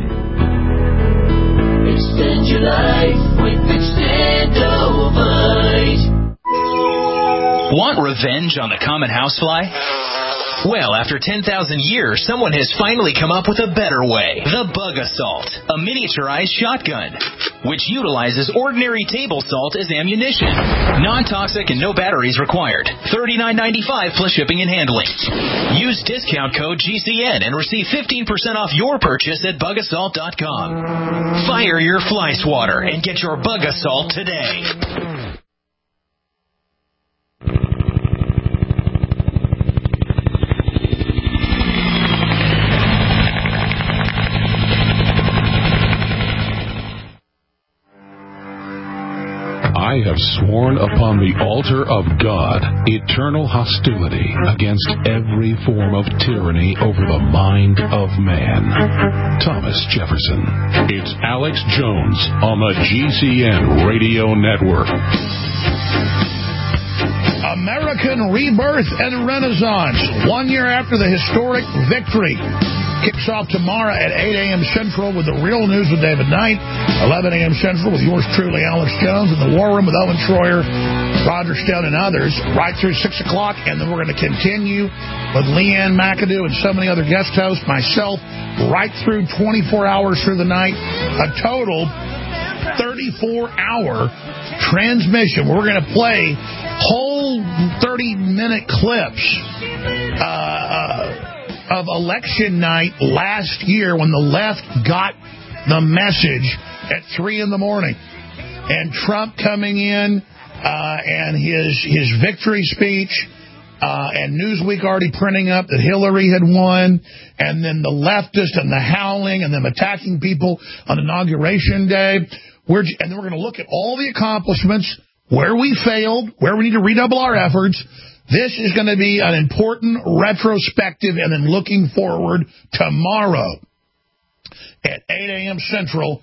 Extend your life with Extendivite. Want revenge on the common housefly? Well, after 10,000 years, someone has finally come up with a better way. The Bug Assault, a miniaturized shotgun, which utilizes ordinary table salt as ammunition. Non-toxic and no batteries required. $39.95 plus shipping and handling. Use discount code GCN and receive 15% off your purchase at bugassault.com. Fire your fly swatter and get your Bug Assault today. I have sworn upon the altar of God eternal hostility against every form of tyranny over the mind of man. Thomas Jefferson. It's Alex Jones on the GCN Radio Network. American rebirth and renaissance. 1 year after the historic victory. Kicks off tomorrow at 8 a.m. Central with the Real News with David Knight, 11 a.m. Central with yours truly, Alex Jones, in the War Room with Owen Schroyer, Roger Stone, and others, right through 6 o'clock. And then we're going to continue with Leanne McAdoo and so many other guest hosts, myself, right through 24 hours through the night. A total 34-hour transmission. We're going to play whole 30-minute clips of election night last year when the left got the message at 3 in the morning. And Trump coming in and his victory speech, and Newsweek already printing up that Hillary had won, and then the leftist and the howling and them attacking people on Inauguration Day. And then we're going to look at all the accomplishments, where we failed, where we need to redouble our efforts, This is going to be an important retrospective and then looking forward tomorrow at 8 a.m. Central,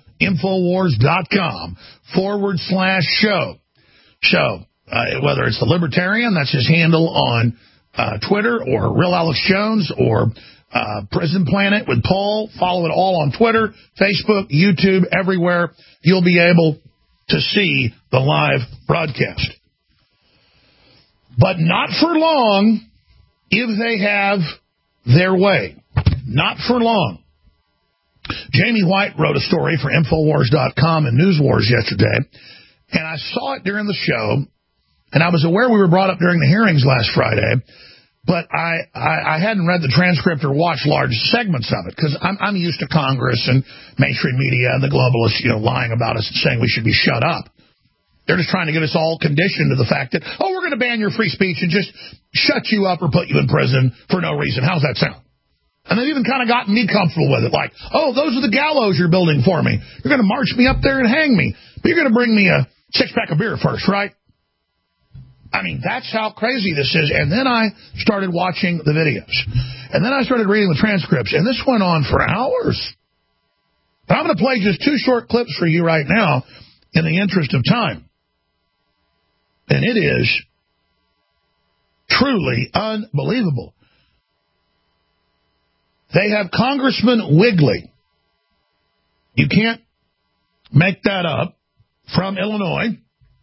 Infowars.com/show. So, whether it's the Libertarian, that's his handle on Twitter, or Real Alex Jones, or Prison Planet with Paul, follow it all on Twitter, Facebook, YouTube, everywhere. You'll be able to see the live broadcast. But not for long if they have their way. Not for long. Jamie White wrote a story for Infowars.com and NewsWars yesterday, and I saw it during the show, and I was aware we were brought up during the hearings last Friday, but I hadn't read the transcript or watched large segments of it, because I'm used to Congress and mainstream media and the globalists, lying about us and saying we should be shut up. They're just trying to get us all conditioned to the fact that, we're going to ban your free speech and just shut you up or put you in prison for no reason. How's that sound? And they've even kind of gotten me comfortable with it, like, those are the gallows you're building for me. You're going to march me up there and hang me, but you're going to bring me a six-pack of beer first, right? I mean, that's how crazy this is. And then I started watching the videos. And then I started reading the transcripts. And this went on for hours. But I'm going to play just two short clips for you right now in the interest of time. And it is truly unbelievable. They have Congressman Wigley. You can't make that up. From Illinois.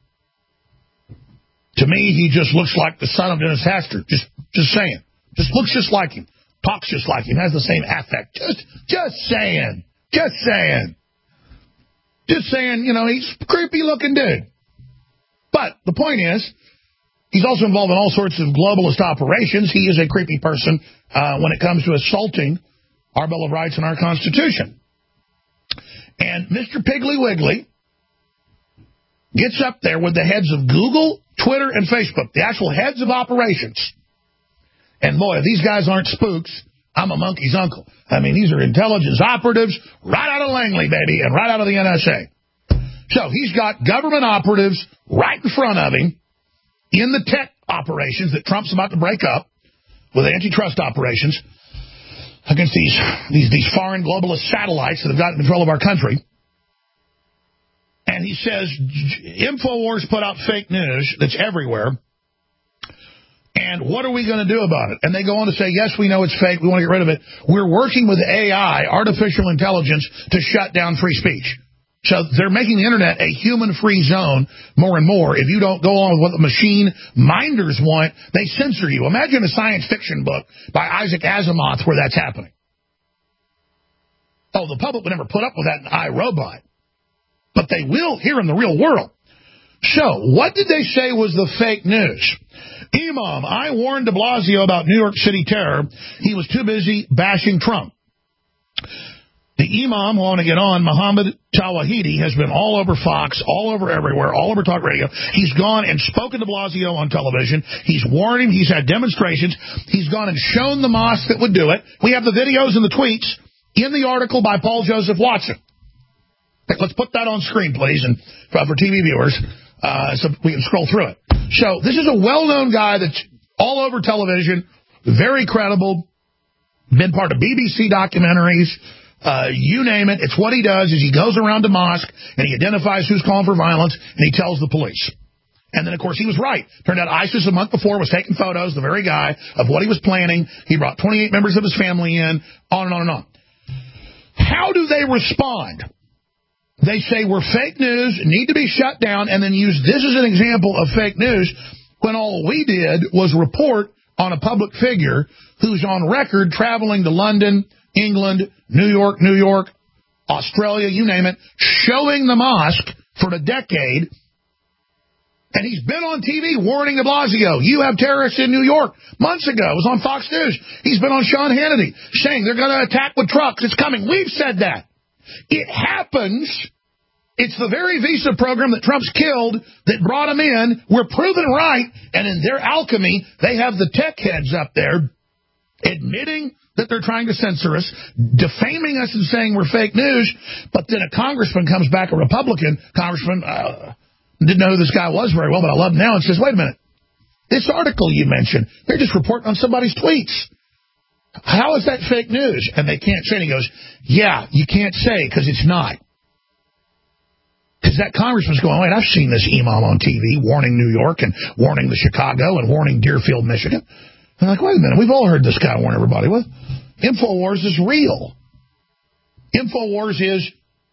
To me, he just looks like the son of Dennis Hastert. Just saying. Just looks just like him. Talks just like him. Has the same affect. Just saying. Just saying. Just saying, he's a creepy looking dude. But the point is, he's also involved in all sorts of globalist operations. He is a creepy person when it comes to assaulting our Bill of Rights and our Constitution. And Mr. Piggly Wiggly gets up there with the heads of Google, Twitter, and Facebook, the actual heads of operations. And boy, if these guys aren't spooks, I'm a monkey's uncle. I mean, these are intelligence operatives right out of Langley, baby, and right out of the NSA. So he's got government operatives right in front of him in the tech operations that Trump's about to break up with antitrust operations against these foreign globalist satellites that have gotten control of our country. And he says, InfoWars put out fake news that's everywhere. And what are we going to do about it? And they go on to say, yes, we know it's fake. We want to get rid of it. We're working with AI, artificial intelligence, to shut down free speech. So they're making the Internet a human-free zone more and more. If you don't go on with what the machine minders want, they censor you. Imagine a science fiction book by Isaac Asimov where that's happening. The public would never put up with that in iRobot. But they will here in the real world. So, what did they say was the fake news? Imam, I warned de Blasio about New York City terror. He was too busy bashing Trump. The Imam, who I want to get on, Mohammed Tawahidi, has been all over Fox, all over everywhere, all over talk radio. He's gone and spoken to Blasio on television. He's warned him. He's had demonstrations. He's gone and shown the mosque that would do it. We have the videos and the tweets in the article by Paul Joseph Watson. Let's put that on screen, please, and for TV viewers, so we can scroll through it. So this is a well-known guy that's all over television, very credible, been part of BBC documentaries, you name it. It's what he does is he goes around the mosque, and he identifies who's calling for violence, and he tells the police. And then, of course, he was right. Turned out ISIS a month before was taking photos, the very guy, of what he was planning. He brought 28 members of his family in, on and on and on. How do they respond? They say we're fake news, need to be shut down, and then use this as an example of fake news when all we did was report on a public figure who's on record traveling to London, England, New York, Australia, you name it, showing the mosque for a decade. And he's been on TV warning de Blasio, you have terrorists in New York. Months ago, it was on Fox News. He's been on Sean Hannity saying they're going to attack with trucks. It's coming. We've said that. It happens. It's the very visa program that Trump's killed that brought him in. We're proven right. And in their alchemy, they have the tech heads up there admitting that they're trying to censor us, defaming us and saying we're fake news. But then a congressman comes back, a Republican congressman, didn't know who this guy was very well, but I love him now, and says, wait a minute. This article you mentioned, they're just reporting on somebody's tweets. How is that fake news? And they can't say it. And he goes, yeah, you can't say because it's not. Because that congressman's going, wait, I've seen this imam on TV warning New York and warning the Chicago and warning Deerfield, Michigan. And they're like, wait a minute, we've all heard this guy warn everybody. Well, InfoWars is real. InfoWars is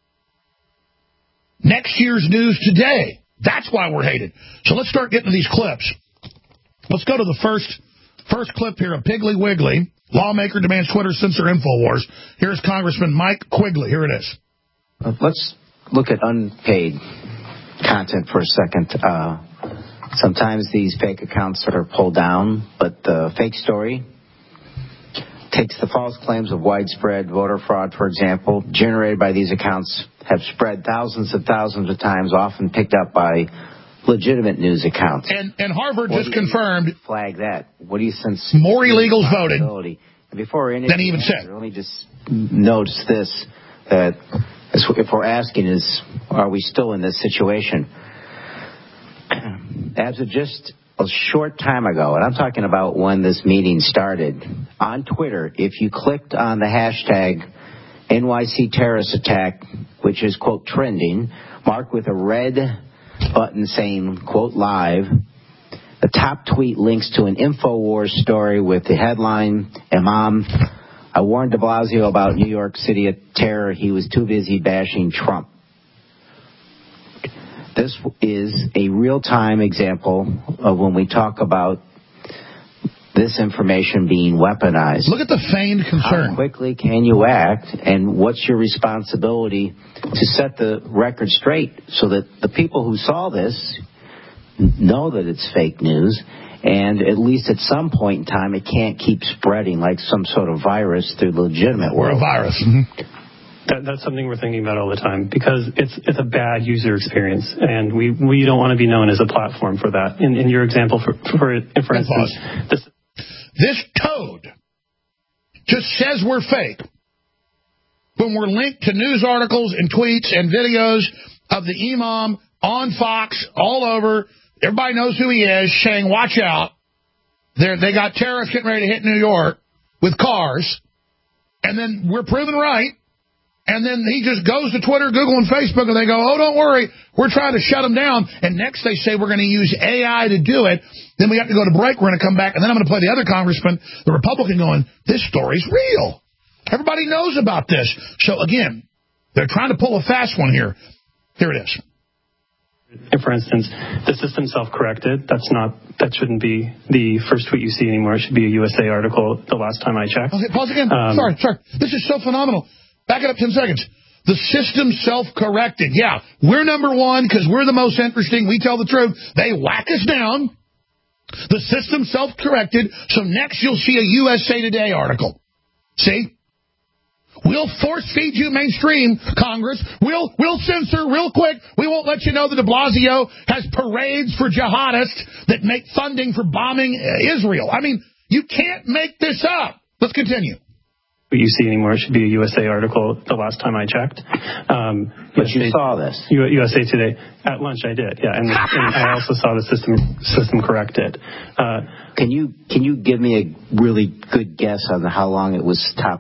next year's news today. That's why we're hated. So let's start getting to these clips. Let's go to the first clip here of Piggly Wiggly. Lawmaker demands Twitter censor InfoWars. Here's Congressman Mike Quigley. Here it is. Let's look at unpaid content for a second. Sometimes these fake accounts are pulled down, but the fake story takes the false claims of widespread voter fraud, for example, generated by these accounts have spread thousands of times, often picked up by legitimate news accounts. And Harvard just confirmed. Flag that. What do you sense? More illegals voted before than he even said. Let me just notice this, that if we're asking is, are we still in this situation? As of just a short time ago, and I'm talking about when this meeting started, on Twitter, if you clicked on the hashtag NYC terrorist attack, which is, quote, trending, marked with a red button saying, quote, live, the top tweet links to an InfoWars story with the headline, Imam, I warned de Blasio about New York City terror. He was too busy bashing Trump. This is a real-time example of when we talk about this information being weaponized. Look at the feigned concern. How quickly can you act, and what's your responsibility to set the record straight so that the people who saw this know that it's fake news, and at least at some point in time it can't keep spreading like some sort of virus through the legitimate world. Or a virus. Mm-hmm. That's something we're thinking about all the time because it's a bad user experience, and we don't want to be known as a platform for that. In your example, for instance, this toad just says we're fake when we're linked to news articles and tweets and videos of the imam on Fox all over. Everybody knows who he is, saying, watch out. They got terrorists getting ready to hit New York with cars, and then we're proven right. And then he just goes to Twitter, Google, and Facebook, and they go, oh, don't worry, we're trying to shut him down. And next they say we're going to use AI to do it. Then we have to go to break. We're going to come back. And then I'm going to play the other congressman, the Republican, going, this story's real. Everybody knows about this. So, again, they're trying to pull a fast one here. Here it is. For instance, the system self-corrected. That shouldn't be the first tweet you see anymore. It should be a USA article the last time I checked. Okay, pause again. Sorry. This is so phenomenal. Back it up 10 seconds. The system self-corrected. Yeah, we're number one because we're the most interesting. We tell the truth. They whack us down. The system self-corrected. So next you'll see a USA Today article. See? We'll force feed you mainstream, Congress. We'll censor real quick. We won't let you know that de Blasio has parades for jihadists that make funding for bombing Israel. I mean, you can't make this up. Let's continue. What you see anymore. It should be a USA article the last time I checked. But you saw this. USA Today. At lunch I did, yeah. And I also saw the system corrected. Can you give me a really good guess on how long it was top?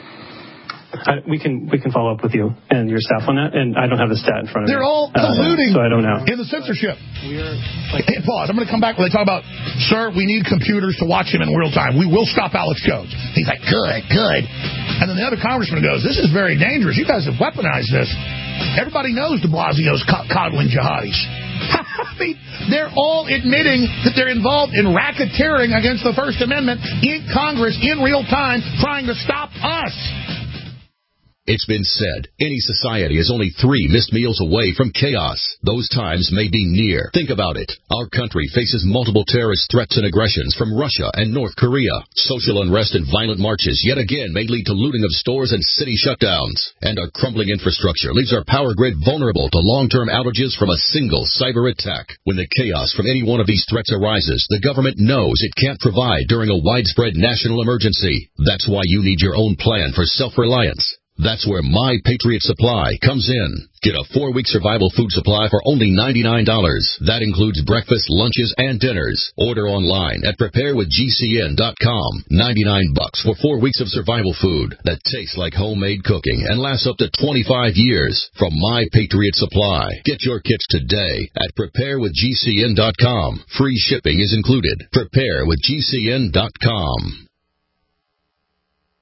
We can follow up with you and your staff on that, and I don't have the stat in front of me. They're all colluding so I don't know. In the censorship. Hey, pause. I'm going to come back when they talk about, sir, we need computers to watch him in real time. We will stop Alex Jones. He's like, good. And then the other congressman goes, this is very dangerous. You guys have weaponized this. Everybody knows de Blasio's coddling jihadis. I mean, they're all admitting that they're involved in racketeering against the First Amendment in Congress in real time, trying to stop us. It's been said, any society is only 3 missed meals away from chaos. Those times may be near. Think about it. Our country faces multiple terrorist threats and aggressions from Russia and North Korea. Social unrest and violent marches yet again may lead to looting of stores and city shutdowns. And our crumbling infrastructure leaves our power grid vulnerable to long-term outages from a single cyber attack. When the chaos from any one of these threats arises, the government knows it can't provide during a widespread national emergency. That's why you need your own plan for self-reliance. That's where My Patriot Supply comes in. Get a 4-week survival food supply for only $99. That includes breakfast, lunches, and dinners. Order online at preparewithgcn.com. $99 for 4 weeks of survival food that tastes like homemade cooking and lasts up to 25 years from My Patriot Supply. Get your kits today at preparewithgcn.com. Free shipping is included. Preparewithgcn.com.